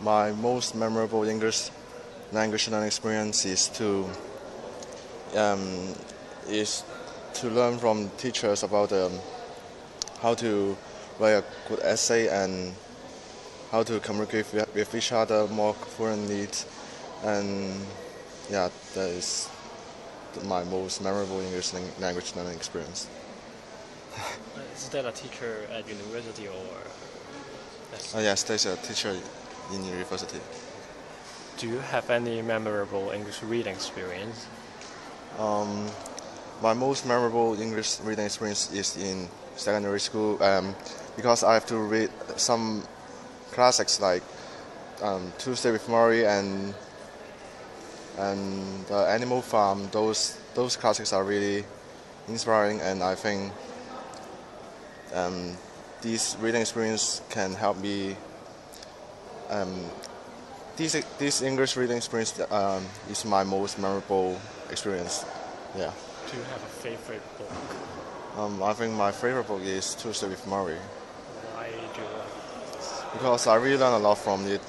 My most memorable English language learning experience um, is to learn from teachers about how to write a good essay and how to communicate with each other more fluently. And yeah, that is my most memorable English language learning experience. Is that a teacher at university or? Yes, there's a teacher in university. Do you have any memorable English reading experience? My most memorable English reading experience is in secondary school because I have to read some classics like Tuesday with Morrie and Animal Farm. Those classics are really inspiring, and I think this reading experience can help me. This English reading experience is my most memorable experience. Yeah. Do you have a favorite book? I think my favorite book is Tuesday with Morrie. Why do you like this? Because I really learn a lot from it,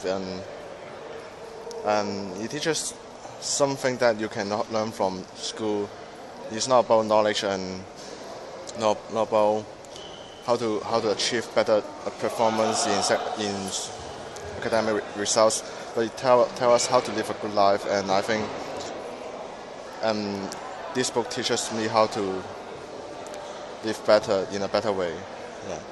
and it teaches something that you cannot learn from school. It's not about knowledge and not about how to achieve better performance in academic results, but it tell us how to live a good life. And I think this book teaches me how to live better in a better way. Yeah.